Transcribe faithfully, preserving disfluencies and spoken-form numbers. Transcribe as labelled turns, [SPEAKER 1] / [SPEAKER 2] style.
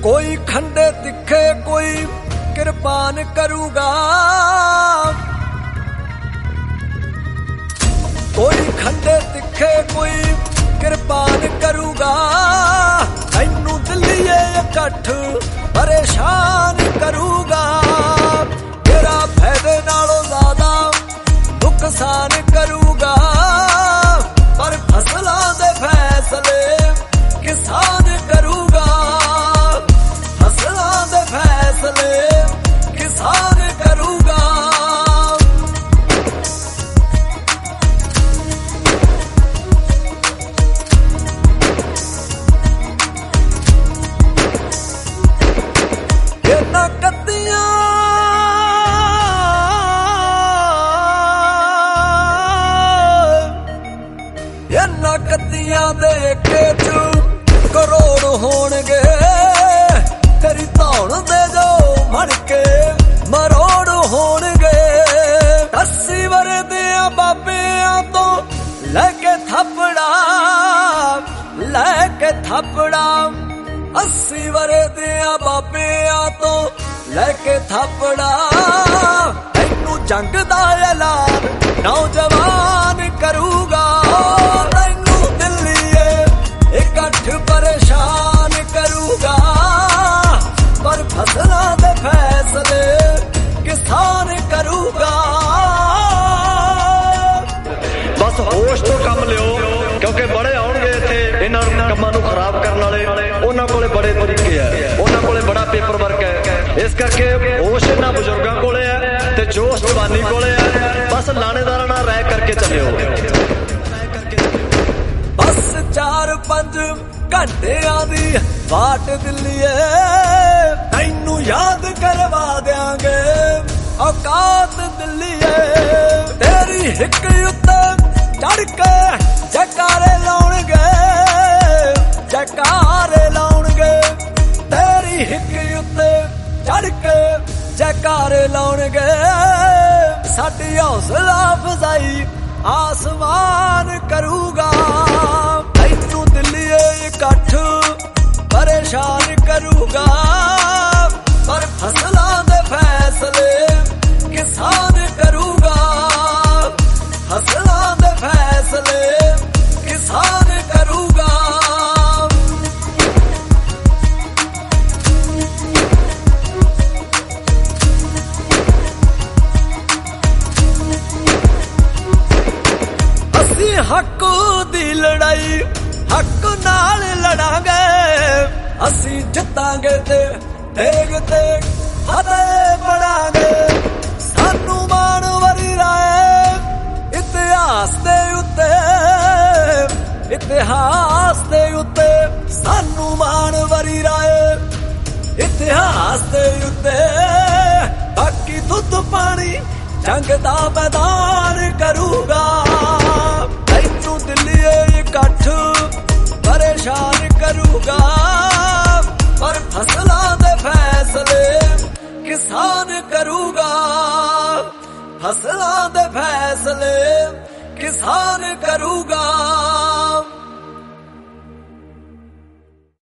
[SPEAKER 1] कोई खंडे तिखे कोई कृपान करूगा, कोई खंडे तिखे कोई कृपान करूगा। मैनू दिल्लीए इकट्ठ परेशान करूगा, तेरा फायदे नालों ज्यादा नुकसान करूगा। पर फसलां दे फैसले किसान करूगा, फसलां दे फैसले किसान करूगा। इन्हां कत्तियां इन्हां कत्तियां दे इक्के च करोड़ होणगे, तेरी धौण दे जो मड़के मरोड़ होणगे। अस्सी वरे दियां बाबियां तो लैके थपड़ा लैके थपड़ा, अस्सी वरे दियां बाबियां तो लैके थपड़ा। तैनू जंग दा ऐलान नौजवान करूगा, तैनू दिल्लीए इकट्ठ परेशान करूगा। पर फसलां दे फैसले किसान करूगा।
[SPEAKER 2] बस होश तो कम लियो, क्योंकि बड़े आउणगे इत्थे इन्हां कम्मां नूं खराब करन वाले, उन्हां कोले बड़े तरीके है, उन्हां कोले बड़ा पेपर वर्क है। इस करके होश इन्हां बजुर्गां कोले है ते जोश जवानी कोले है। बस लाणेदारां नाल राय करके चलियो।
[SPEAKER 1] बस चार पंज घंटियां दी वाट दिल्लीए, तैनू याद करवा देंगे औकात दिल्लीए। तेरी हिक उत्ते चढ़ के जयकारे लाउणगे, जयकारे लाउणगे। तेरी हिक उत्ते चढ़ के जयकारे लाउणगे। साडी हौसला अफजाई आसमान करूगा, तैनू दिल्लीए इकट्ठ परेशान करूगा। पर फसलां दे फैसले किसान करूगा, फसलां दे फैसले किसान करूगा। असी हक दी लड़ाई हक नाल लड़ांगे, असी जितांगे ते तेग ते फतेह पड़ांगे। सानू मान वरी राए इतिहास दे उत्ते, इतिहास दे उत्ते सानू मान वरी राए इतिहास दे उत्ते। बाकी दुध पानी जंग दा मैदान करूगा, तैनू दिल्लीए इकट्ठ परेशान करूगा। पर फसलां दे फैसले किसान करूगा, फसलां दे फैसले किसान करूगा।